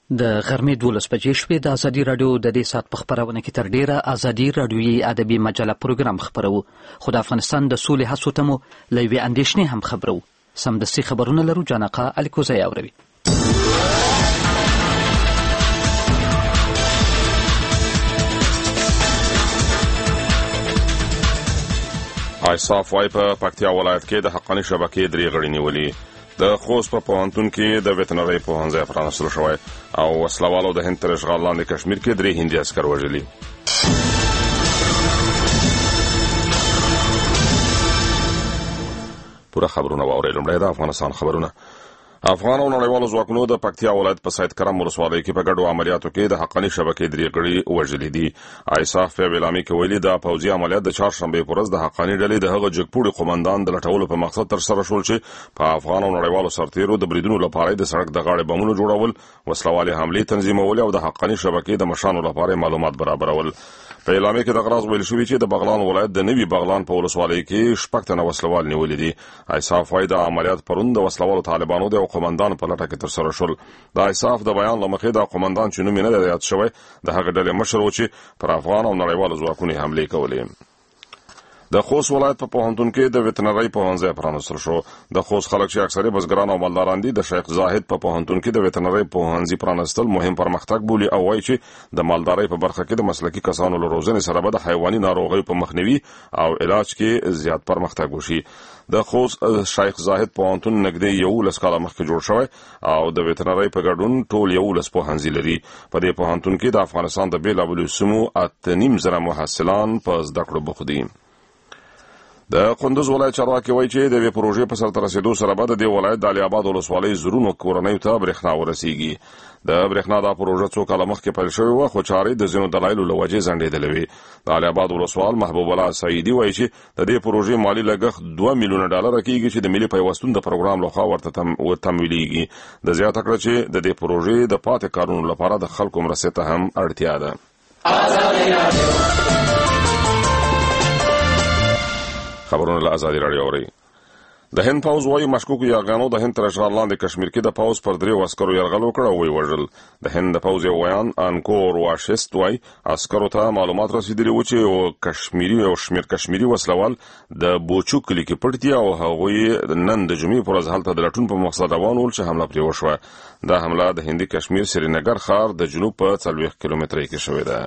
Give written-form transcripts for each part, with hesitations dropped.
د غرمې 12 بجې شوې. د ازادي راډیو د دې ساعت په خبرونه کې تر ډیره ازادي راډیوي ادبي مجله پروګرام خبرو، خو د افغانستان د سولې هڅو ته مو له یوې اندېښنې هم خبرو. سمدستي خبرونه لرو. جانقه الکوزی اوروي. ایصاف وايي په پکتیا ولایت کې د حقاني شبکې درې غړي نیولي. د خوست په پوهنتون کې د ویتنرۍ پوهنځی پرانستل شوی او وسلوالو د هند تر اشغال لاندې کشمیر کې 3 هندي عسکر وژلي. پوره خبرونه واورئ. لومړی د افغانستان خبرونه. افغان او نړیوالو ځواکونو د پکتیا ولایت په سید کرم ولسوالۍ کې په ګډو عملیاتو کې د حقاني شبکې 3 غړي وژلي دي. ایصاف په اعلامیه کې ویلي د پوځي عملیات د چهارشنبې په ورځ د حقاني ډلې د هغه جګپوړي قومندان د لټولو په مقصد ترسره شول چې په افغان او نړیوالو سرتیرو د بریدونو لپاره د سړک د غاړې بمونو جوړول، وسلوالې حملې تنظیمول او د حقاني شبکې د مشانو لپاره معلومات برابرول. په اعلامیه کې د غراز ویل شوی چې د بغلان ولایت د نوي بغلان په ولسوالۍ کې 6 تنه وسلوال نیولې دي. ایصاف وايي د عملیات پرون د وسلوالو طالبانو د قومندان په لټه کې ترسره شول. د ایصاف د بیان لمخې د قومندان چې نوم یې نه دی یاد شوی د هغه ډلې مشر و چې پر افغان او نړیوالو ځواکونو حملې کولې. د خوست ولایت په پوهنتون کې د ویتنرۍ پوهنځی پرانستل شو. د خوست خلک چې اکثره بزګران او مالداران دي د شیخ زاهد په پوهنتون کې د ویتنرۍ پوهنځي پرانستل مهم پرمختګ بولي او وایي چې د مالدارۍ په برخه کې د مسلکي کسانو له روزنې سره به د حیواني ناروغیو په مخنیوي او علاج کې زیات پرمختګ وشي. د خوست شیخ زاهد پوهنتون نږدې 11 کاله مخکې جوړ شوی او د ویتنرۍ په ګډون ټول 11 پوهنځي لري. په دې پوهنتون کې د افغانستان د بیلابیلو سیمو 8.5 محصلان په زده کړو بوخت دي. د کندوز ولایت چارواکي وایي چې د دې پروژې په سرته رسیدو سره به د دې ولایت د علي آباد ولسوالۍ زرونو کورنیو ته برېښنا ورسیږي. د برېښنا دا پروژه څو کاله مخکې پیل شوې وه خو چارې د ځینو دلایلو له وجې ځنډېدلې وې. د علي آباد ولسوال محبوب الله سعیدي وایي چې د دې پروژې مالي لګښت $2 میلیونه کیږي چې د ملي پیوستون د پروګرام لخوا ورته تمویلېږي. د زیاته کړه چې د دې پروژې د پاتې کارونو لپاره د خلکو مرستې ته هم اړتیا ده. خبرونه له ازادي راډیو اوري. د هند پوځ وايي مشکوکو یرغانو د هند تر اشغال لاندې کشمیر کې د پوځ پر 3 عسکرو یرغل وکړ او وژل. د هند د پوځ یو ویان انکور واشست وايي عسکرو ته معلومات رسیدلي و چې یو شمیر کشمیری وسلوال د بوچو کلی کې پټ دي او هغوی نن د جمعې پر ورځ هلته د لټون په مقصد روان ول چې حمله پرې وشوه. دا حمله د هندي کشمیر سرینګر ښار د جنوب په 40 کیلومترۍ کې شوې ده.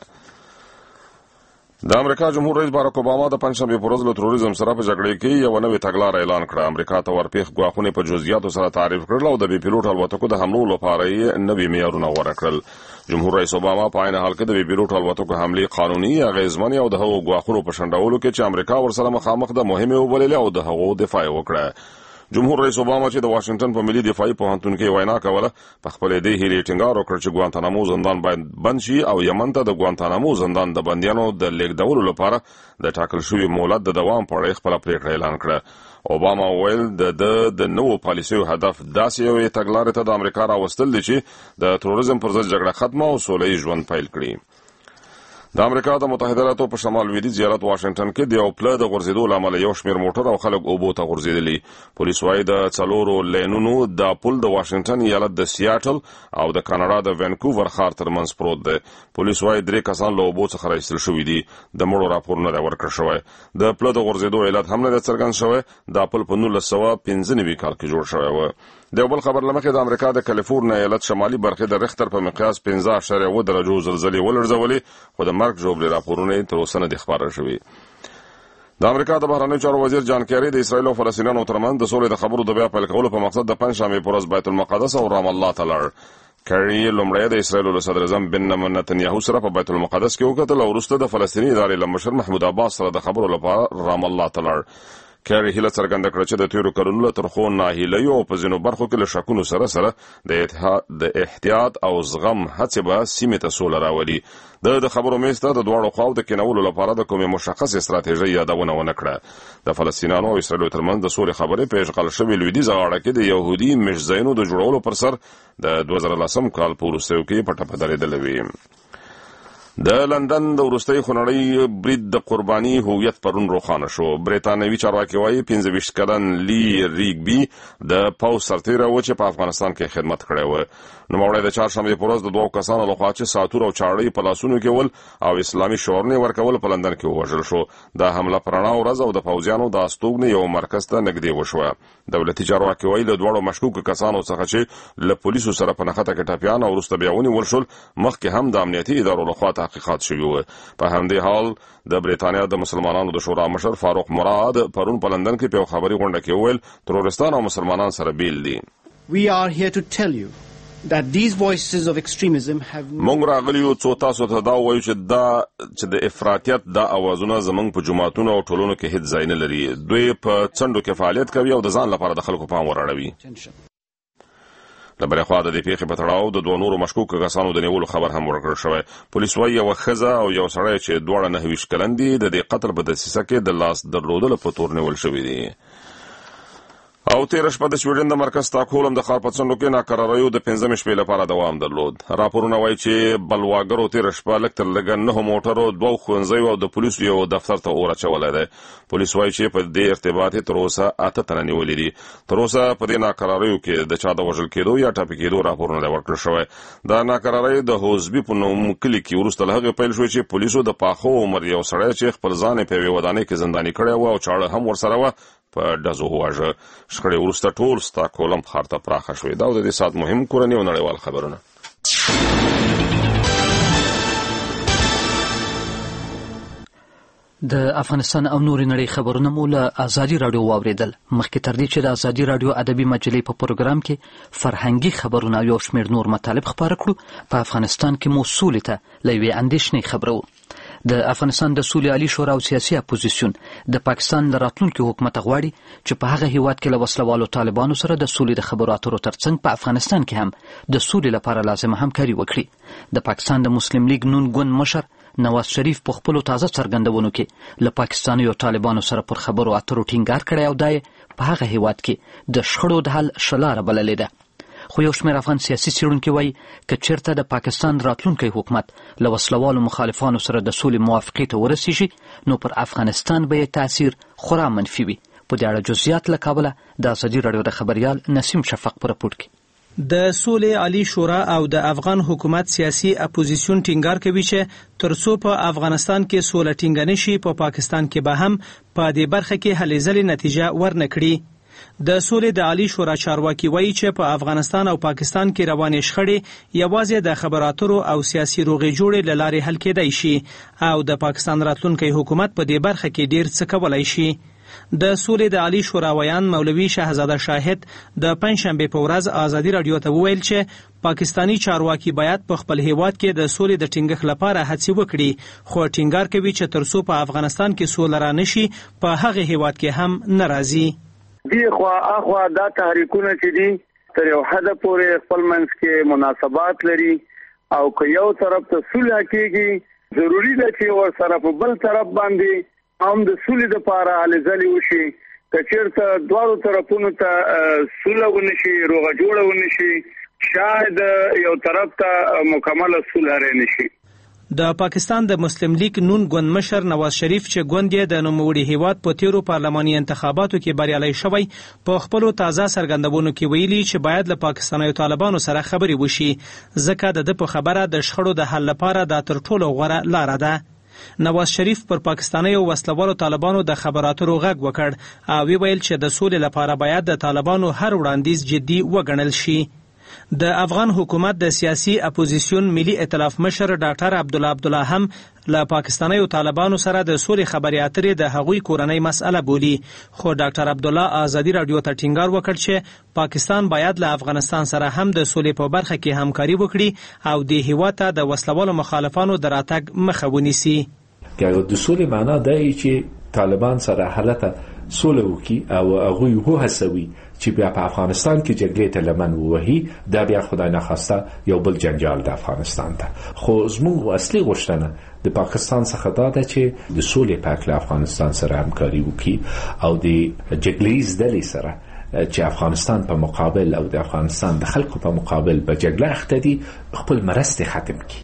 د امریکا جمهور رئیس باراک اوباما د پنځشنبې په ورځ له تروریزم سره په جګړه کې یو نوې تګلاره اعلان کړه. امریکا ته ورپېښ ګواښونه په جزئیاتو سره تعریف کړل او د بې پیلوټ الوتکو د حملو لپاره یې نوي معیارونه غوره کړل. جمهور رئیس اوباما په عین حال کې د بې پیلوټ الوتکو حملې قانوني، اغېزمنې او د هغو ګواښونو په شنډولو کې چې امریکا ورسره مخامخ ده مهمې وبللې او د هغو دفاع وکړه. جمهور رئیس اوباما چې د واشنگټن په ملي دفاعي پوهنتون کې وینا کوله په خپل دې هیلې ټینګار وکړ چې ګوانتانامو زندان باید بند شي او یمن ته د ګوانتانامو زندان د بندیانو د لیږدولو لپاره د ټاکل شوي مهلت د دوام په اړه خپله پریکړه اعلان کړه. اوباما وویل د نوو پالیسیو هدف داسې یوې تګلارې ته د امریکا راوستل دي چې د تروریزم پر ضد جګړه ختمه او سوله ییز ژوند پیل کړي. د امریکا د متحده ایالاتو په شمال لویدیځ ایالت واشنگټن کې د یو پله د غورځېدو له امله یو شمېر موټر او خلک اوبو ته غورځېدلي. پولیس وایي د 4 لینونو دا پل د واشنگټن ایالت د سیاټل او د کاناډا د وینکوور ښار ترمنځ پروت دی. پولیس وایي 3 کسان له اوبو څخه راایستل شوي دي. د مړو راپور نه دی ورکړل شوی. د پله د غورځېدو علت هم نه دی څرګند شوی. دا پل په 1995 کال کې جوړ شوی و. د یو بل خبر لمخې د امریکا د کالیفورنیا ایالت شمالي برخې د ریختر په مقیاس 5.1 درجو زلزلې ولړزولې خو د مرګ ژوبلې راپورونه تر اوسه نه دي خپاره شوي. د امریکا د بهرنیو چارو وزیر جان کیری د اسرایل او فلسطینیانو ترمنځ د سولې د خبرو د بیا پیل کولو په مقصد د پنځشنبې په ورځ بیت المقدس او رام الله ته لاړ. کیری لومړی د اسرایل له صدر اعظم بنیامین نتنیاهو سره په بیت المقدس کې وکتل او وروسته د فلسطیني ادارې له مشر محمود عباس سره د خبرو لپاره رام الله ته لاړ. کیری هیله څرګنده کړه چې د تیرو کلونو له ترخو ناهیلیو او په ځینو برخو کې له شکونو سره د احتیاط او زغم هڅې به سیمې ته سوله راولي. د خبرو میز ته د دواړو خواو د کېنولو لپاره د کومې مشخصې ستراتیژۍ یادونه ونه کړه. د فلسطینیانو او اسرایلو ترمنځ د سولې خبرې په اشغال شوې لویدیځه غاړه کې د یهودي مېشځایونو د جوړولو پر سر د 2010 کال په وروستیو کې پټه په درېدلې وې. د لندن د وروستۍ خونړۍ برید د قرباني هویت پرون روښانه شو. بریتانوي چارواکي وایي 25 کلن لی ریګبي د پوځ سرتیری و چې په افغانستان کې خدمت کړی و. نوموړی د چهارشنبې په ورځ د 2 کسانو لخوا چې ساعتونه او چاړې په لاسونو کې ول او اسلامي شعارونه ورکول په لندن کې ووژل شو. دا حمله په رڼا ورځ او د پوځیانو د استوګنې یو مرکز ته نږدې وشوه. دولتي چارواکي وایي له دوړو مشکوکو کسانو څخه چې له پولیسو سره په نښته کې ټپیان او وروسته بیا ونیول شول، مخکې هم د امنیتي ادارو لخوا تحقیقات شوي وو. په همدې حال د بریتانیا د مسلمانانو د شورا مشر فاروق مراد پرون په لندن کې په خبري غونډه کې وویل ترورستان او مسلمانان سره بیل دي. We are here to tell you that these voices of extremism have مونږ راغلي یو څو تاسو ته دا وایو چې د افراطیت دا اوازونه زمونږ په جماعتونو او ټولنو کې هیڅ ځای نه لري. دوی په څنډو کې فعالیت کوي او د ځان لپاره د خلکو پام وراړوي. د بلې خوا د دې پیښې په تړاو د 2 نورو مشکوکو کسانو د نیولو خبر هم ورکړل شوی. پولیس وایي یوه ښځه او یو سړی چې دواړه 29 کلن دي د دې قتل په دسیسه کې د لاس درلودلو په تور نیول شوي دي. او تیره شپه د سویډن د مرکز سټاکهولم د ښار په څنډو کې ناکراریو د 15 شپې لپاره دوام درلود. راپورونه وایي چې بلواګرو تیره شپه لږ تر لږه 9 موټرو، 2 ښوونځیو او د پولیسو یو دفتر ته اور اچولی دی. پولیس وایي چې په دې ارتباط یې تر اوسه 8 تنه نیولي دي. تر اوسه په دې ناکراریو کې د چا د وژل کېدو یا ټپي کېدو راپور نه دی ورکړل شوی. دا ناکراری د هوزبي په نوم کلي کې وروسته له هغې پیل شوی چې پولیسو د پاخه عمر یو سړی چې خپل ځان یې په یوې ودانۍ کې زنداني کړی و او چاړه هم ورسره وه په ډزو وواژه. شخړې وروسته ټول سټاکهولم ښار ته پراخه شوې. دا د دې ساعت مهم کورني او نړیوال خبرونه. د افغانستان او نورې نړۍ خبرونه مو له ازادي راډیو واوریدل. مخکې تر دې چې د ازادي راډیو ادبي مجلې په پروګرام کې فرهنګي خبرونه او یو شمېر نور مطالب خپاره کړو، په افغانستان کې مو سولې ته له یوې اندېښنې خبرو. د افغانستان د سولې عالي شورا او سیاسي اپوزیسیون د پاکستان د راتلونکي حکومت غواړي چې په هغه هیواد کې له وسلوالو طالبانو سره د سولې د خبرو اترو ترڅنګ په افغانستان کې هم د سولې لپاره لازمه همکاري وکړي. د پاکستان د مسلم لیگ نون ګوند مشر نواز شریف په خپلو تازه څرګندونو کې له پاکستاني او طالبانو سره پر خبرو اترو ټینګار کړی او دا یې په هغه هیواد کې د شخړو د حل شلاره بللې ده. خو یو شمېر افغان سیاسي څېړونکي وایي که چېرته د پاکستان راتلونکی حکومت له وسلوالو مخالفانو سره د سولې موافقې ته ورسیږي نو پر افغانستان به یې تاثیر خورا منفي وي. په دې اړه جزئیات له کابله د ازادي راډیو د خبریال نسیم شفق په راپور کې. د سولې عالی شورا او د افغان حکومت سیاسي اپوزیسیون ټینګار کوي چې ترڅو په افغانستان کې سوله ټینګه نشي په پاکستان کې به هم په دې برخه کې هلې ځلې نتیجه ورنکړي. د سولې د عالی شورا چارواکي وایي چې په افغانستان او پاکستان کې روانې شخړې یوازې د خبراترو او سیاسي روغې جوړې له لارې حل کېدای شي او د پاکستان راتلونکی حکومت په دې برخه کې ډیر څه کولی شي. د سولې د عالی شورا ویان مولوي شهزاده شاهد د پنځشنبې په ورځ ازادي راډیو ته وویل چې پاکستانی چارواکي باید په خپل هیواد کې د سولې د ټینګښت لپاره هڅې وکړي، خو ټینګار کوي چې ترڅو په افغانستان کې سوله رانشي په هغه هیواد کې هم ناراضي. دی خوا دا تحریکونه چې دي تر یو حد پورې خپل منځ کې مناسبات لري او که یو طرف ته صلح کېږي ضروري ده چې ور سره په بل طرف باندې هم د سولې لپاره هلې ځلې وشي. که چېرته دواړو طرفونو ته صلح ونشي، روغه جوړه ونشي، شاید یو طرف ته مکمله صلح رانشي. د پاکستان د مسلم لیگ نون ګوند مشر نواز شریف چې ګوند یې د نوموړي هیواد په تیرو پارلماني انتخاباتو کې بریالی شوی په خپلو تازه څرګندونو کې ویلي چې باید له پاکستاني طالبانو سره خبرې وشي ځکه د په خبره د شخړو د حل لپاره دا تر ټولو غوره لاره ده. نواز شریف پر پاکستاني او وسلوالو طالبانو د خبراتو غږ وکړ او ویل چې د سولې لپاره باید د طالبانو هر وړاندیز جدي وګڼل شي. د افغان حکومت د سیاسي اپوزیسیون ملي ائتلاف مشر ډاکټر عبدالله هم له پاکستاني او طالبانو سره د سولې خبرې اترې د هغوی کورنۍ مسأله بولي، خو ډاکټر عبدالله ازادي راډیو ته ټینګار وکړ چې پاکستان باید له افغانستان سره هم د سولې په برخه کې همکاري وکړي او د هیواد ته د وسلوالو مخالفانو د راتګ مخه ونیسي. د سولې معنا دا چې طالبان سره حالته سوله وکړي او هغوی وهڅوي چې بیا په افغانستان کې جګړې ته لمن ووهي. دا بیا خدای نخواسته یو بل جنجال د افغانستان ته. خو زموږ اصلي غوښتنه د پاکستان څخه دا ده چې د سولې په هکله افغانستان سره همکاري وکړي او د جګړیز ډلې سره چې افغانستان په مقابل او د افغانستان د خلکو په مقابل په جګړه اخته دي خپل مرستې ختم کړي.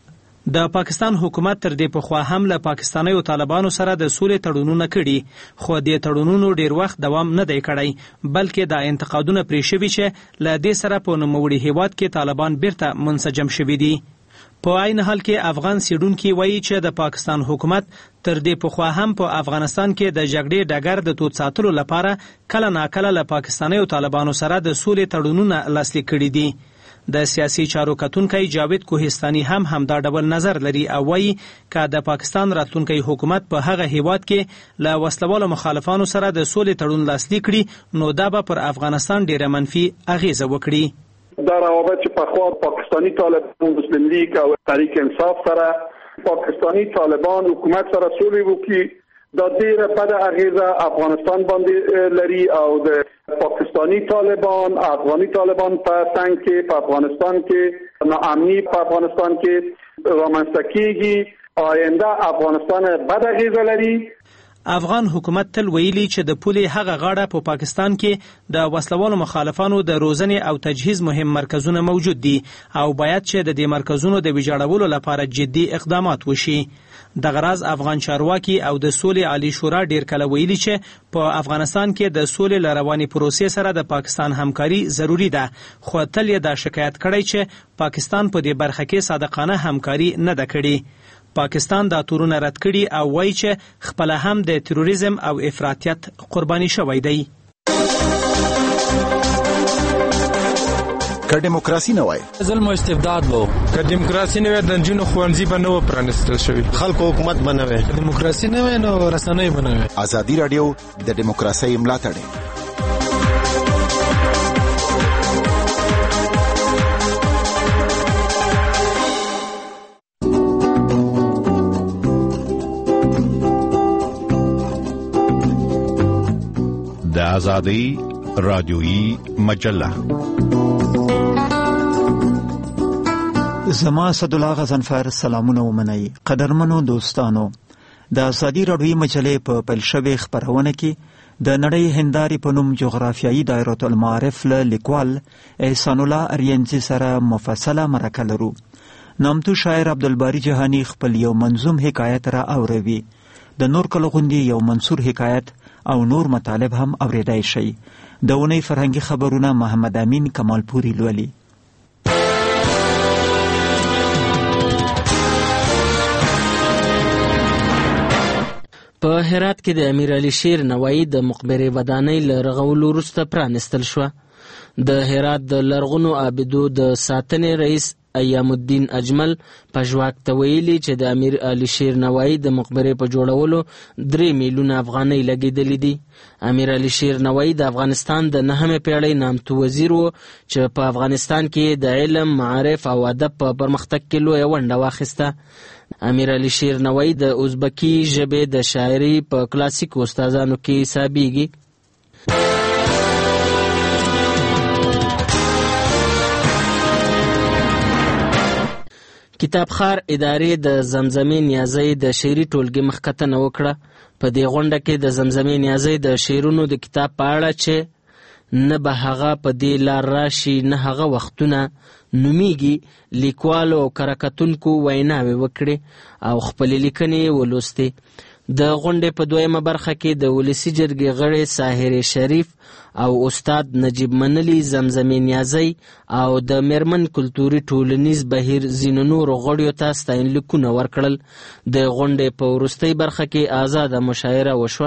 د پاکستان حکومت تر دې پخوا هم له پاکستاني طالبانو سره د سولې تړونونه کړي، خو د تړونونو ډیر وخت دوام نه دی کړی، بلکې دا انتقادونه پرې شوي چې له دې سره په نوموړي هیواد کې طالبان بیرته منسجم شوي دي. په عین حال کې افغان څېړونکي وایي چې د پاکستان حکومت تر دې پخوا هم په افغانستان کې د جګړې ډګر د تود ساتلو لپاره کله ناکله له پاکستاني طالبانو سره د سولې تړونونه لاسلیک کړي دي. د سیاسي چارو کتونکی جاوید کوهستاني هم همدا ډول نظر لري او وایي که د پاکستان راتلونکی حکومت په هغه هیواد کې له وسلوالو مخالفانو سره د سولې تړون لاسلیک کړي نو دا به پر افغانستان ډیره منفي اغیزه وکړي. دا روابط چې پخوا پاکستاني طالبان، مسلم لیگ او تحریک انصاف سره پاکستاني طالبان حکومت سره سولې وکړي، دا ډیره بده اغیزه افغانستان باندې لري او د پاکستانی طالبان، افغاني طالبان په څنګ کې په افغانستان کې ناامني په افغانستان کې رامنځته کیږي، آینده افغانستان بده اغیزه لري. افغان حکومت تل ویلي چې د پولې هغه غاړه په پاکستان کې د وسلوالو مخالفانو د روزنې او تجهیز مهم مرکزونه موجود دي او باید چې د دې مرکزونو د ویجاړولو لپاره جدي اقدامات وشي. د غراز افغان چارواکي او د سولې عالی شورا ډیر کله ویلي چې په افغانستان کې د سولې لرواني پروسې سره د پاکستان همکاري ضروری ده، خو تل یې دا شکایت کړی چې پاکستان په دې برخه کې صادقانه همکاري نه ده کړې. پاکستان دا تورونه رد کړي او وایي چې خپل هم د تروریزم او افراطیت قرباني شوی دی. که دیموکراسي نه وای ظلم او استبداد وو، که دیموکراسي نه وای د نجونو ښوونځي به نه و پرانیستل شوي، خلکو حکومت به نه وای، دیموکراسي نه وای نو رسنۍ به نه وای. ازادي راډیو د دیموکراسۍ ملاتړ د آزادی رادیویی مجله. زما اسدالله غضنفر سلامونه ومنئ. قدرمنو دوستانو، د آزادی رادیویی مجلې په پیل شوې خپرونه کې د نړۍ هندارې په نوم جغرافیایي دایره المعارف له لیکوال احسان الله ارینځي سره مفصله مرکه لرو. نامتو شاعر عبدالباری جهانی خپل یو منظوم حکایت را اوروي. د نور کله غوندې یو منصور حکایت او نور مطالب هم اوریدای شي. د اونۍ فرهنګي خبرونه محمد امین کمالپوري لولي. په هرات کې د امیر علي شیر نوایی د مقبرې ودانۍ له رغولو وروسته پرانیستل شوه. د هرات د لرغونو عابدو د ساتنې رئیس ایام الدین اجمل پژواک ته ویلي چې د امیر علي شیر نوایی د مقبرې په جوړولو 3 میلیونه افغانۍ لګېدلې دي. امیر علي شیر نوایی د افغانستان د 9مې پیړۍ نامتو وزیر و چې په افغانستان کې د علم، معارف او ادب په پرمختګ کې لویه ونډه واخیسته. امیر علي شیر نوایی د ازبکي ژبې د شاعري په کلاسیکو استادانو کې حسابیږي. کتابخوار ادارې د زمزمې نیازۍ د شعري ټولګې مخکتنه وکړه. په دې غونډه کې د زمزمې نیازۍ د شعرونو د کتاب په اړه چې نه به هغه په دې لار راشي نه هغه وختونه نومیږي لیکوالو او کره-کتونکو ویناوې وکړې او خپلې لیکنې ولوستې. د غونډې په 2مه برخه کې د ولسي جرګې غړي ساحر شریف او استاد نجیب منلی زمزمې نیازۍ او د میرمن کلتوري ټولنیز بهیر ځینو نورو غړیو ته ستاینلیکونه ورکړل. د غونډې په وروستۍ برخه کې آزاده مشاعره وشوه.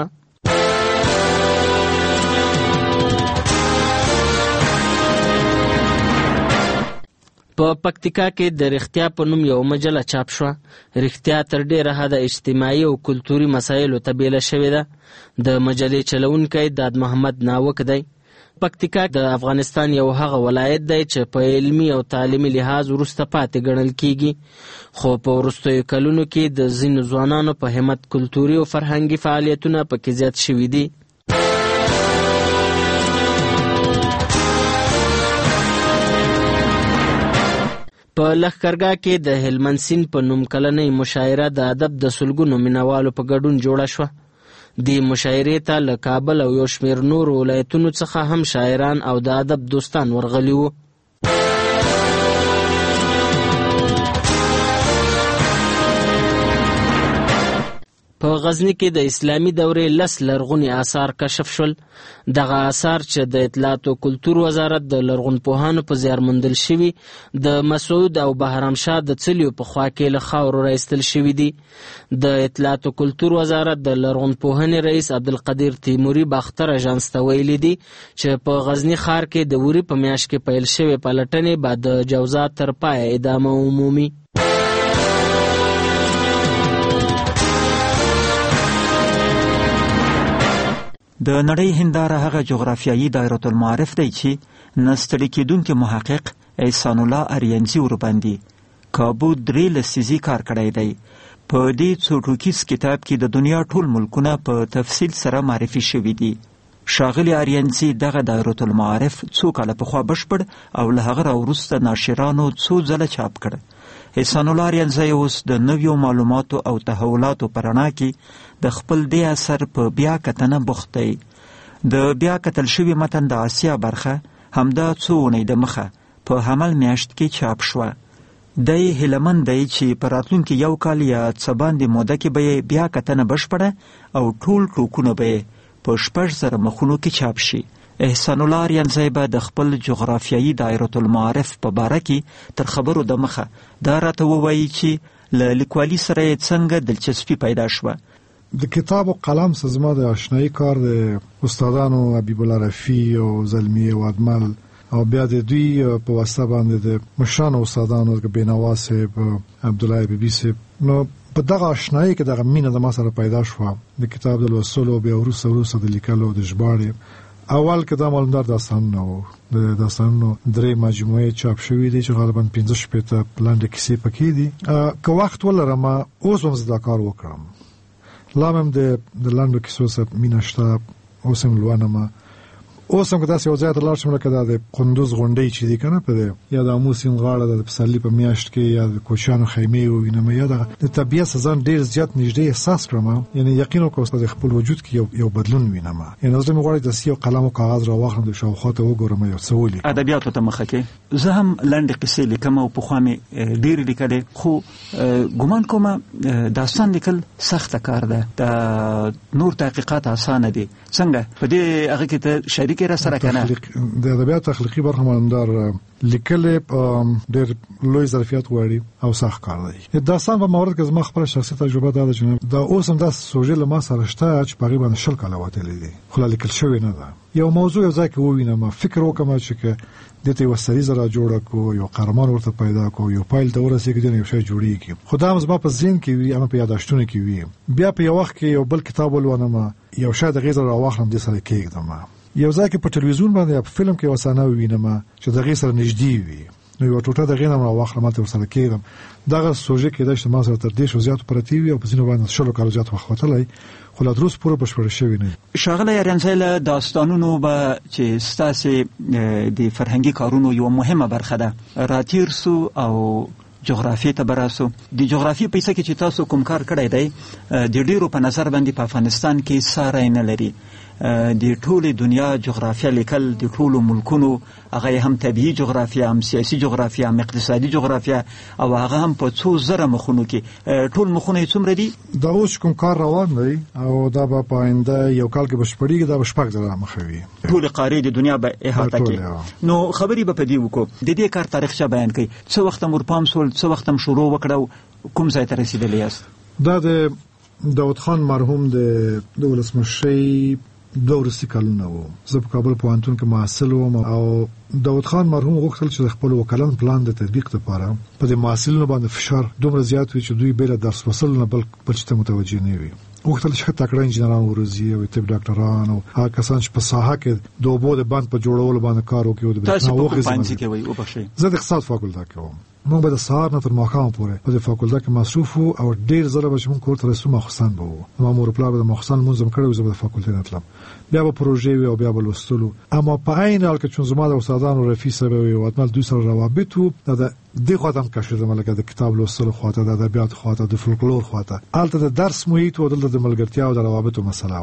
په پکتیکا کې د رښتیا په نوم یو مجله چاپ شوه. رښتیا تر ډیره حده اجتماعي او کلتوري مسایلو ته بیله شوې ده. د مجلې چلونکی داد محمد ناوک دی. پکتیکا د افغانستان یو هغه ولایت دی چې په علمي او تعلیمي لحاظ وروسته پاتې ګڼل کیږي، خو په وروستیو کلونو کې د ځینو ځوانانو په همت کلتوري او فرهنګي فعالیتونه پکې زیات شوي دي. په لښکرګاه کې د هلمند سیند په نوم کلنۍ مشاعره د ادب د سلګونو مینوالو په ګډون جوړه شوه. دې مشاعرې ته له کابل او یو شمېر نورو ولایتونو څخه هم شاعران او د ادب دوستان ورغلي وو. په غزنی کې د اسلامي دورې 10 لرغوني آثار کشف شول. دغه آثار چې د اطلاعات او کلتور وزارت د لرغونپوهانو په زیار موندل شوي د مسعود او بهرام شاه د څلیو په خوا کې له خاورو راایستل شوي دي. د اطلاعات او کلتور وزارت د لرغونپوهنې رئیس عبدالقدیر تیموري باختر اژانس ته ویلي دي چې په غزنی ښار کې د وري په میاشت کې پیل شوې پلټنې بعد د جوزات تر پای ادامه عمومي. د نړۍ هنداره هغه جغرافیایي دایره المعارف دی چې نستړي کېدونکي محقق احسان الله اریانزي ورباندې کابو 3 لسیزې کار کړی دی. په دې څو ټوکیز کتاب کې د دنیا ټول ملکونه په تفصیل سره معرفي شوي دي. ښاغلي اریانزي دغه دایره المعارف څو کاله پخوا بشپړ او له هغه راوروسته ناشرانو څو ځله چاپ کړ. احسان الله اریانزي اوس د نویو معلوماتو او تحولاتو په رڼا کې د خپل دې اثر په بیا کتنه بوخت دی. د بیا کتل شوي متن د آسیا برخه همدا څو اونۍ د مخه په حمل میاشت کې چاپ شوه. دی هیلهمند دی چې په راتلونکي 1 کال یا څه باندې موده کې به بیا کتنه بشپړه او ټول ټوکونه به په 6,000 مخونو کې چاپ شي. احسان الله اریانزي به د خپل جغرافیایي دایره المعارف په باره کې تر خبرو د مخه دا راته ووایي چې له لیکوالي سره یې څنګه دلچسپي پیدا شوه. د کتاب او قلم سره زما د آشنایي کار د استادانو حبیب الله رفیع او زلمی او ادمل او بیا د دوی په واسطه باندې د مشرانو استادانو د بینوا صاحب عبد الله بیبي صاحب نو په دغه آشنایي کې دغه مینه د ما سره پیدا شوه د کتاب د لوستلو بیا وروسته د لیکلو د ژباړې. اول کې دا معلومدار داستانونه وو د داستانونو 3 مجموعې چاپ شوې دي چې غالبا 15 شپېته لاندې کیسې پکې دي. که وخت ولرم اوس هم زه دا کار وکړم. لا هم د لاندو کیسو سره مینه شته. اوس هم لولم. اوس هم که داسې یو ځای ته لاړ شم لکه دا د قندوز غونډۍ چې دي که نه په یا د آمو سیند غاړه د پسرلي په میاشت کې یا د کوچیانو خیمې ووینم یا د طبیعت سره ځان ډېر زیات نږدې احساس کړم. یعنې یقین وکړم د خپل وجود کې یو بدلون وینم. یعنې زه مې غواړم داسې یو قلم او کاغذ راواخلم د شاوخوا ته وګورم یو څه ولیکم. ادبیاتو ته مخه کې زه هم لنډې قصې لیکم او پخوا مې ډېرې لیکلې خو ګمان کوم داستان لیکل سخته کار ده. د نور تحقیقات اسانه دي. څنګه په دې هغه کې ته شریک کې را سره کنه د ادبیات تخلیقي برخه معلومدار لیکل ډېر لوی ظرفیت غواړي او سخت کار دی. داستان په مورد کې زما خپل شخصي تجربه ده چې دا اوس هم دا سوژه له ما سره شته چې په غیبه نشل کاله وتلې دي خو لیکل شوی نه ده. یو موضوع یو ځای کې ووینم فکر وکم چې دته یو سریزه را جوړه کو یو قهرمان ورته پیدا کو یو پایل ته ورسېږي یو شی جوړیږي. خدای زما په ذهن کې وي اما په یاداشتونه کې وي. بیا په یو وخت کې یو بل کتاب ولونم یو شی د غیزه راواخلم د سره کېږم. یو ځای کې په ټلویزیون باندې په فلم کې وسانه وینم چې د غیزه نږدې وي نو یو ټوټه د غینم راواخلم ماته ورسره کېږم. دغه سوژه کې د شمال سره تر دې شو زیات پرتی وي او په ځینو باندې شلو کالو زیات وخت وتلای خو لا دروس پوره بشپړ شوی نه. ښاغلی اریانزي له داستانونو به چې ستاسې د فرهنګي کارونو یو مهمه برخه ده راتیر سو او جغرافیې ته براسو. د جغرافیې په څه کې چې تاسو کوم کار کړی دی د ډیرو په نظر باندې په افغانستان کې ساری نه لري. د ټولې دنیا جغرافیه لیکل د ټولو ملکونو هغه هم طبیعي جغرافیه هم سیاسي جغرافیه هم اقتصادي جغرافیه او هغه هم په 2,000 مخونو کې ټول مخونه یې څومره دي؟ دا اوس کوم کار روان دی او دا به په آینده یو کال کې بشپړیږي. دا به 6,000 مخه وي. ټول قاره د دنیا به احاطه کوي. نو خبرې به په دې وکړو د دې کار تاریخچه بیان کړئ. څه وخت مرپام سول څه وخت شروع وکړو کوم ځای ته رسیدلی یاست؟ دا د داود خان مرحوم د ولسمشي 2 ورسې کلونه وو. زه په کابل پوهنتون کې محصل وم او داود خان مرحوم غوښتل چې خپل وکالت پلان د تطبیق لپاره په دې محصلینو باندې فشار دومره زیات وي چې دوی بل درس وصل نه بل څه متوجه نه وي. غوښتل چې تکړه انجنیران وروزي او طب ډاکټران او هغه کسان چې په ساحه کې د اوبو د بند په جوړولو باندې کار وکړي او د تاسو په کوم ځای زه د اقتصاد فاکولټه کې وم. موږ به د سهار نه تر ماښام پورې په دې فاکولټه کې مصروف وو او ډېر ځله به چې موږ کور ته رسو ماخوستن به وو. ما مور پلار به د ماخوستن لمونځ هم کړی و زه به د فاکولټې نه تلم بیا به پروژې وي او بیا به لوستلو. اما په عین حال کې چون زما د استادانو رفیع صاحب او اتمل دوی سره روابط وو د دې خواته هم کشیدم لکه د کتاب لوستلو خواته د ادبیات خواته د فولکلور خواته هلته د درس محیط و دلته د ملګرتیا او د روابطو مسله وه.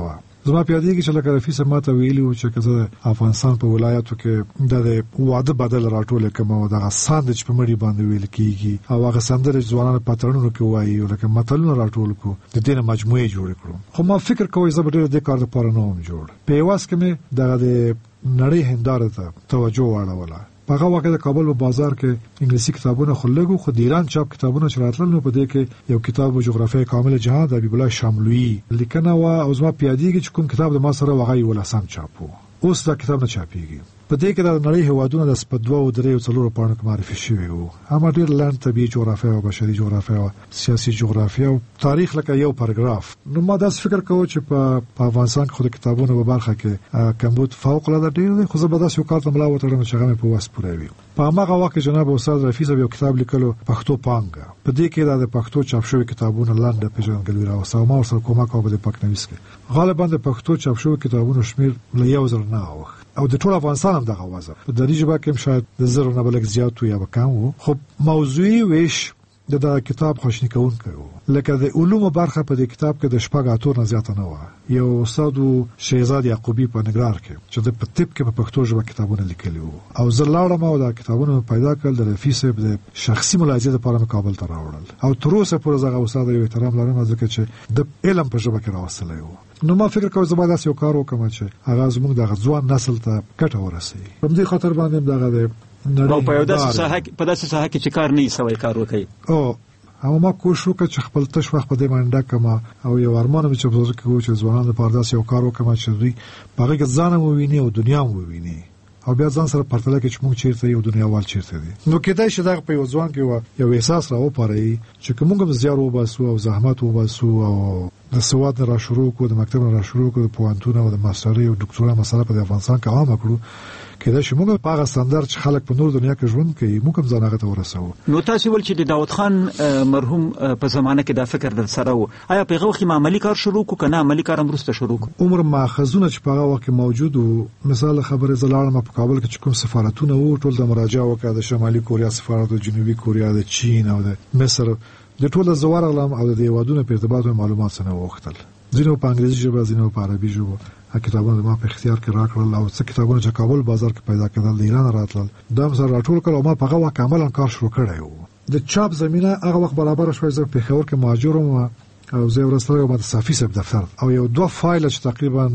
زما پیادې کې چې لکه رفیع صاحب ماته ویلي و چې کزه افغانستان په ولایتو کې د واده بدل راټول کوم او د ساند چې په مړی باندې ویل کیږي او هغه سندره ځوانانو پاترونو کې وایي او لکه متلونه راټول کو د دې مجموعه جوړ کړو. خو ما فکر کوم زه به ډېر د کار لپاره نه وم جوړ. په واس کې مې د نړۍ هنداره ته توجه واړوله. په هغه وخت د کابل په بازار کې انګلیسي کتابونه خلګو، خو د ایران چاپ کتابونه چې راتلل نو په دې کې یو کتاب جغرافیه کامل جهان د حبیب الله شاملوی لیکنه و او زما پیادې چې کوم کتاب د ما سره وغای ولسم چاپو. اوس دا کتاب نه چاپیږي. په دې کې د نړۍ هوادونه د سپدوا او درې او څلور پاڼو کې معرفي شوی وو. هم ډېر لاند طبيعي جغرافیه او بشري جغرافیه او سیاسي جغرافیه او تاریخ لکه یو پاراګراف. نو ما دا فکر کوم چې په افغانستان کې خو د کتابونو په برخه کې کمبود فوق العاده ډېر دی، خو زه به دا یو کار ته ملا وتړم چې هغه په واس پوره وي. په هغه وخت کې جناب استاد رفیع صاحب یو کتاب لیکلو پښتو پانګه. په دې کې د پښتو چاپ شوی کتابونه لاند پیژندګلوي راوستو. ما سره کومک وکړ په پاکنويس کې. غالبا د پښتو چاپ شوی کتابونو شمیر ل 1000 نه اوخ او د ټول افغانستان هم دغه وضع په دریجه به کې شاید د 1000 نه بلک زیات یا کم وو. خو موضوعي ویش د کتاب خوشنی کوونکی و. لکه د علومو برخه په دې کتاب کې د شپږ اتور نه زیات نه و. یو استاد شهزاد یعقوبی په نګرار کې چې د پټیپ کې په پښتو ژبه کتابونه لیکلي وو او زلاړه ما د کتابونو پیدا کړل. د رفیع صاحب د شخصي ملاحظې لپاره کابل ته راوړل او تر اوسه پورې زغه استاد یو احترام لرم ځکه چې د علم په ژبه کې راوستلی وو. نو ما فکر کوم زما داسې یو کار وکم چې هغه زموږ د ځوان نسل ته ګټه ورسوي. په دې خاطر باندې دغه او په یو داسې ساحه کې چې کار نه سوي کار وکړي. او اما ما کوشش وکړ چې خپل تش وخت په دې باندې کما او یو ارمان مې چې بزرګ کوم چې ځوانان د پرداس یو کار وکم چې دوی په هغه ځان مو ویني او دنیا مو ویني او بیا ځان سره پرتله کې چې موږ چیرته یو دنیا وال چیرته دي. نو کېدای شي دا په یو ځوان کې یو احساس راو پاره چې کومه زیار وباسو او زحمت وباسو او د سواد را شروع کو د مکتب را شروع کو د پوهنتون او د ماسترۍ او ډاکټورا مسله په افغانستان کې عام کړو. کله چې موږ په هغه ستاندر چې خلک په نور دنیا کې ژوند کوي موږ هم ځانغه ته ورسو. نو تاسو ول چې د داود خان مرحوم په زمانه کې دا فکر در سره و، آیا په هغه وخت عملی کار شروع کو کنه عملی کار امروسته شروع کو؟ عمر ماخذونه چې په هغه وخت موجود وو، مثال خبره زلاړم په کابل کې کوم سفارتونه وو ټول د مراجعه وکړه. د شمالي کوریا سفارت، د جنوبي کوریا، د چین او د مصر د ټول زوار غلام او د هیوادونو په ارتباط معلومات سره وختل. ځینو په انګریزي ژبه، ځینو په عربي ژبه. کتابونه ما په اختیار کې راکړل او څه کتابونه چې کابل بازار کې پیدا کېدل د ایران راتلل دا سره راټول کړو. ما په هغه وخت عملاً کار شروع کړی و. د چاپ زمينه هغه وخت برابر شوی. زه په خبر کې مهاجرم او زه ورسره ما د صافي صاحب دفتر او یو دوه فایل چې تقریبا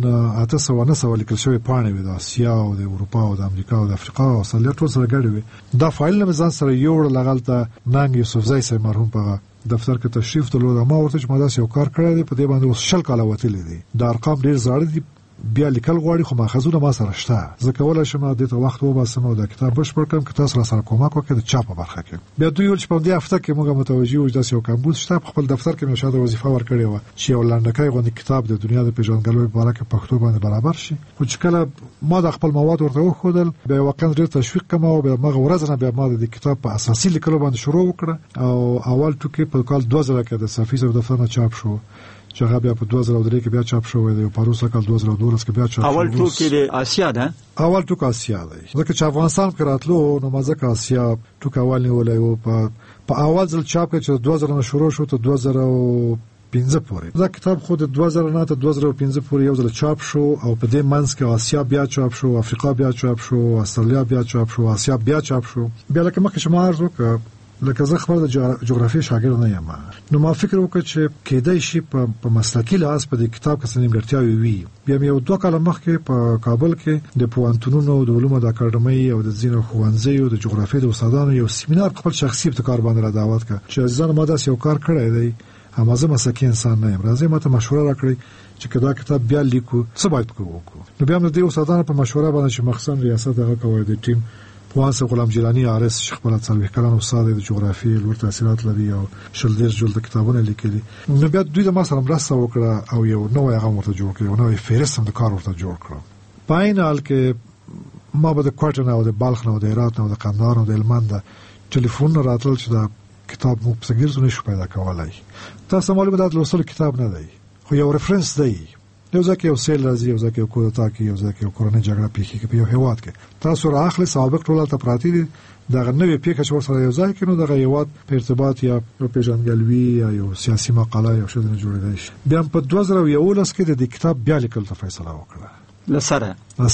800 لیکل شوی پاڼې وي د اسیا او د اروپا او د امریکا او د افریقا او اصلي ټول سره ګډ وي. دا فایل نه ځان سره یو لغلته ننګ یوسفزای صاحب مرحوم په دفتر کې تشریف درلود. ما ورته چې ما دا یو کار کړی دی په دې باندې اوس شل کاله وتلی دی. د ارقام ډیر زاړه دي بیا لیکل غواړي خو ماخذونه ما سره شته. زه کولای شم د دې وخت وباسم او د کتاب بشپړ کړم که تاسو را سره کومک وکړئ د چاپ برخه کې. بیا دوی ول چې په دې هفته کې موږ متوجي وو چې یو کمبود شته. خپل دفتر کې مې شاده وظیفه ورکړې و چې یو لنډکی غوندي کتاب د دنیا د پیژندګلوۍ په اړه کې پښتو باندې برابر شي. خو چې کله ما د خپل مواد ورته وښودل بیا واقعا ډېر تشویق کوم او بیا ما ورځ نه بیا ما د کتاب په اساسي لیکلو باندې شروع وکړه او اول ټکی په کال 2000 کې د صافي صاحب دفتر نه چاپ شو چې هغه بیا په 2003 کې بیا چاپ شو دی او په روسا کال 2012 کې بیا چاپ شو. اول ټوکی د آسیا ده. اول ټوک آسیا دی ځکه چې افغانستان کې راتلو نو مزه آسیا ټوک اول نیولای او په اول ځل چاپ کې چې 2000 نه شروع شو ته 2015 پورې. دا کتاب خود 2000 نه ته 2015 پورې یو ځل چاپ شو او په دې منځ کې آسیا بیا چاپ شو، افریقا بیا چاپ شو، استرالیا بیا چاپ شو، آسیا بیا چاپ شو. بیا لکه مخکې شما عرض وکړ لکه زه خبر د جغرافیې شاګرد نه یم نو ما فکر وکړ چې کېدای شي په مسلکي لحاظ په دې کتاب کې څه نیمګړتیاوې وي. بیا مې یو 2 کاله مخکې په کابل کې د پوهنتونونو د علومو د اکاډمۍ او د ځینو ښوونځیو د جغرافیې د استادانو یو سیمینار خپل شخصي ابتکار باندې را دعوت کړ چې ځان ما داسې یو کار کړی دی. هم زه مسلکي انسان نه یم، راځي ماته مشوره راکړئ چې کدا کتاب بیا لیکو څه باید وکړو. نو بیا موږ د استادانو په مشوره باندې چې مخصوصا ریاست هغه کوي د ټیم پوهاند غلام جیلانی عارض شیخ بلد سلوي کلام استاد د جغرافیې لوړ تحصیلات لري او شلدیر جلد کتابونه لیکلي. نو بیا دوی د ما سره مرسته وکړه او یو نوې هغه ورته جوړ کړ، یو نوې فهرست د کار ورته جوړ کړ. په عین حال کې ما به د کوټن او د بلخ او د هرات او د قندهار او د هلمند ټلیفون راتل چې دا کتاب مو په سګیر نشو پیدا کولای. تاسو معلومه ده لوستل کتاب نه دی خو یو ریفرنس دی. یو ځکه یو سیل راځي، یو ځکه یو کودتا کې، یو ځکه یو کورونه جګړه پیښیږي په یو هیواد کې. تاسو راخله سابق ټول ته پراتی دي دغه نوې پیښه چې ورسره یو ځای کینو دغه یواد په ارتباط یا په پیژنګلوي یا یو سیاسي مقاله یا څه نه جوړېدای شي. بیا په 2011 کې د کتاب بیا لیکل ته فیصله وکړه لسره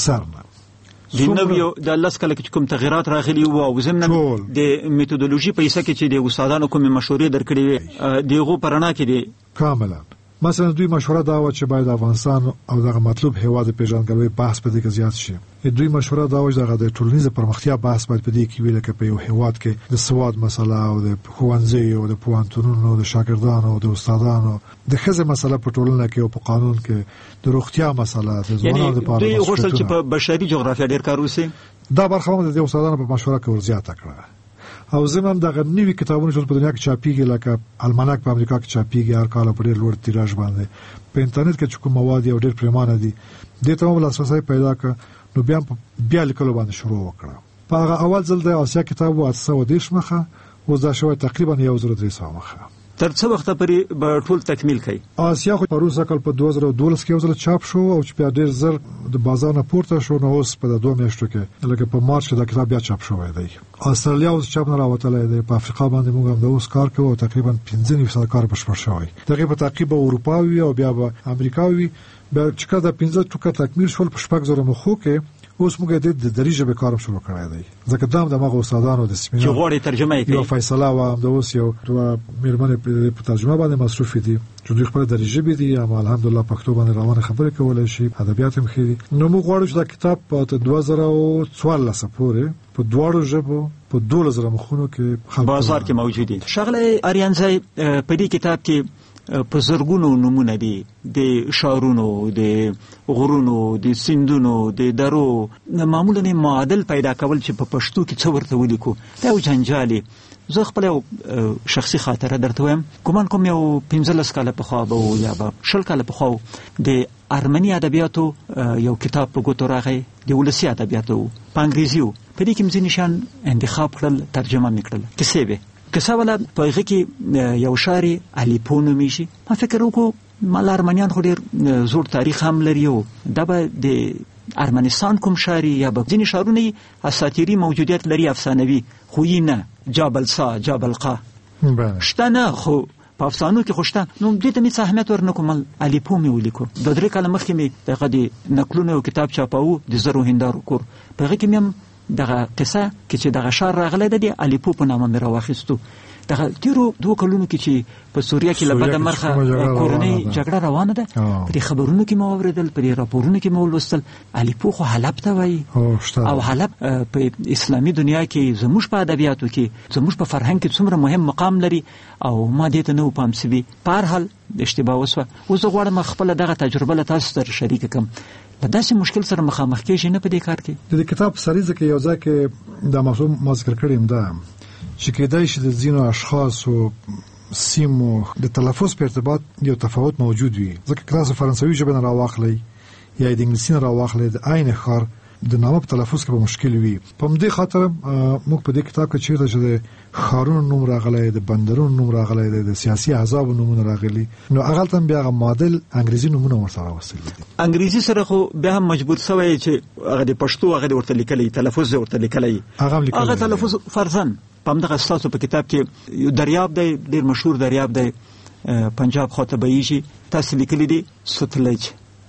د نویو د لاس کله چې کوم تغیرات راغلي وو او زمنه د میتودولوژي په حساب کې چې د استادانو کوم مشورې درکړې وي دغه پرانا کې دي کاملا. مثلا دوی مشوره دا و چې باید افغانستان او دغه مطلوب هیواد پیژنګلوي بحث په دې کې زیات شي. دوی مشوره دا و چې دغه د ټولنیز پرمختیا بحث باید په دې کې ویل کې په یو هیواد کې د سواد مسله او د ښوونځي او د پوهنتونونو او د شاګردانو او د استادانو د خزه مسله په ټولنه کې او په قانون کې د روغتیا مسله د ځوانانو لپاره دوی غوښتل چې په بشري جغرافیه ډیر کار وشي. دا برخه هم د استادانو په مشوره کې ورزیاته کړه. او زموږ دغه نوې کتابونه چې په دنیا کې چاپیږي لکه الماناک په امریکا کې چاپیږي هر کال په ډېر لوړ تیراژ باندې په انټرنیټ کې کوم مواد یو ډېر پریمانه دي د ته مو لاسرسي پیدا کړ نو بیا لیکلو باندې شروع وکړه. په هغه اول ځل د آسیا کتاب و 810 مخه و دا شوی تقریبا 1300 مخه. تر څو وخت پورې به ټول تکمیل کړي؟ آسیا خو پروسه کال په 2012 کې یو ځل چاپ شو او چې بیا ډېر زر د بازار نه پورته شو نو اوس په 2 میاشتو کې لکه په مارچ کې دا کتاب بیا چاپ شوی دی. استرالیا اوس چاپ نه راوتلی دی. په افریقا باندې موږ هم د اوس کار کوو تقریبا 15% کار بشپړ شوی. دغه په تعقیب اروپاوي او بیا به امریکاوي بیا چې کله د 15 ټوکه تکمیل شول په شپږ زره مخو کې اوس موږ د دریجه به کارم شروع کړی دی. ځکه دا د مغو استادانو د سیمینار چې غوړي ترجمه کوي. یو فیصله و د اوس یو میرمنې په ترجمه باندې مصروف دي چې دوی خپل دریجه به دي اما الحمدلله پښتو باندې روانه خبرې کولای شي ادبیات هم خېری. نو موږ غواړو چې دا کتاب په 2014 پورې په دواړو ژبو په 2000 مخونو کې بازار کې موجود دي. شغله اریانځي په دې کتاب کې په زرګونو نمونه دي د شاعرونو د غرونو د سیندونو د درو معمولا معادل پیدا کول چې په پښتو کې څو ورته ولیکو دا یو جنجالي. زه خپل شخصي خاطره درته وایم کوم یو 15 کال په خوا به یا به 10 کال په خوا د ارمني ادبیاتو یو کتاب په ګوتو راغی د ولسی ادبیاتو په انګریزي په دې کې مزي نشان انتخاب کړل ترجمه میکړل کیسه به کیسه ولا په هغه کې یو شاعر علي پونو میشي. ما فکر وکړ مال ارمنیان خو ډیر زوړ تاریخ هم لري او دا به د ارمنستان کوم شاعر یا به ځینې شاعرونه اساطیری موجودیت لري افسانوي خو یې نه جبل سا جبل قا شته نه خو په افسانو کې خوشته نو دې ته می اهمیت ورنکوم. علي پو می ولیکو د درې کاله مخکې می دغه د نقلونه او کتاب چاپاو د زرو هندارو کور په هغه کې مې دغه قصه کې چې دغه شار راغله د علي پو په نامه مې راوخیستو. دغه تیرو 2 کلونو کې چې په سوریه کې لبد مرخه کورنۍ جګړه روانه ده په خبرونو کې مو اوریدل په راپورونو کې مو ولوستل علي پو خو حلب ته وایي او حلب په اسلامي دنیا کې زموږ په ادبیاتو کې زموږ په فرهنګ کې څومره مهم مقام لري او ما دې ته نو پام سوي په هر حال اشتباه وسوه. اوس غواړم خپل دغه تجربه له تاسو سره شریک کړم. په داسې مشکل سره مخامخ کېږي نه په دې کار کې د کتاب سریزه کې یو ځای کې د موضوع ما ذکر کړم دا چې کېدای شي د ځینو اشخاص او سیمو د تلفظ په ارتباط یو تفاوت موجود وي. ځکه کلاس فرانسوي ژبه نه راواخلي یا د انګلیسي نه راواخلي د عین خار د نامه په تلفظ کې به مشکل وي. په دې خاطر موږ په دې کتاب کې چیرته چې د خارونو نوم راغلی د بندرونو نوم راغلی د سیاسي احزاب نومونه راغلي نو هغه تم بیا ماډل انګریزي نومونه ورسره وصل دي. انګریزي سره خو بیا هم مجبور شوی چې هغه د پښتو هغه ورته لیکلي تلفظ ورته لیکلي هغه تلفظ فرضاً په دغه ستاسو په کتاب کې یو دریاب دی ډیر مشهور دریاب دی پنجاب خواته بهیږي تاسو لیکلي دي ستلج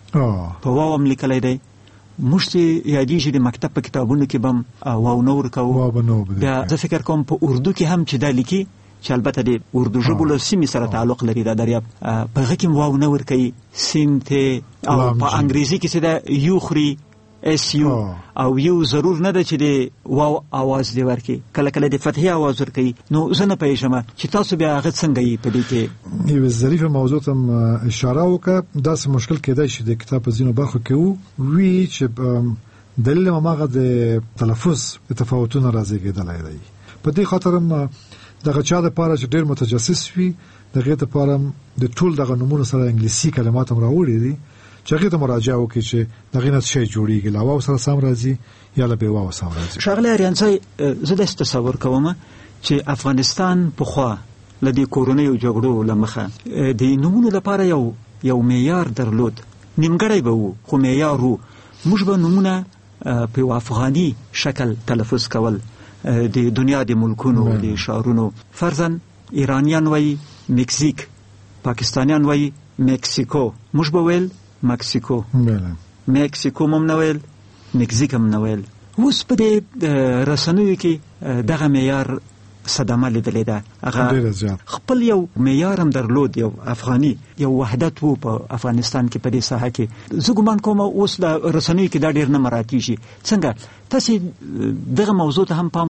په واوم لیکلي دی مشتي یادېږي د مکتب په کتابونو کې بم واو نور کوو بیا زه فکر کوم په اردو کې هم چې دا لیکي چې البته د اردو ژبو له سیمې سره تعلق لري دا دریاب په هغه کې واو نور کوي سین ته او په انګریزي کې چې دا یو خري اس یو او یو ضرور نه ده چې د واو आवाज دی ورکی کله کله د فتحي आवाज ورکی نو زه نه پېژنم چې تاسو بیا هغه څنګه یې په دې کې یو ظریفه موضوع ته اشاره وکړه دا څه مشکل کېدای شي د کتاب په ځینو برخو کې وی چې دلیل ماغه د تلفظ د تفاوتونو راځي کېدلای دی. په دې خاطر دغه چا د پاره چې ډېر متجسس وي دغه ته پاره د ټول دغه نمونه سره انګلیسي کلمات هم راوړي دي چې هغه ته مراجعه وکړي چې دغه نه شي جوړیږي لا واو سره سم راځي یا لا به واو سم راځي. شغله اریانځي زه د تصور کوم چې افغانستان په خوا لدی کورونی او جګړو لمخه د نمونه لپاره یو معیار درلود نیمګړی به وو خو معیار وو موږ به نمونه په افغاني شکل تلفظ کول د دنیا د ملکونو د شهرونو. فرضاً ایرانیان وایي مکزیک، پاکستانیان وایي مکسیکو، موږ به ویل مکسیکو، مکسیکو هم نه ویل، مکزیک هم نه ویل. اوس په دې رسنیو کې دغه معیار صدمه لیدلې ده. هغه خپل یو معیار هم درلود، یو افغاني یو وحدت وو په افغانستان کې په دې ساحه کې. زه ګمان کوم اوس د رسنیو کې دا ډېر نه مراعاتېږي. څنګه تاسې دغه موضوع ته هم پام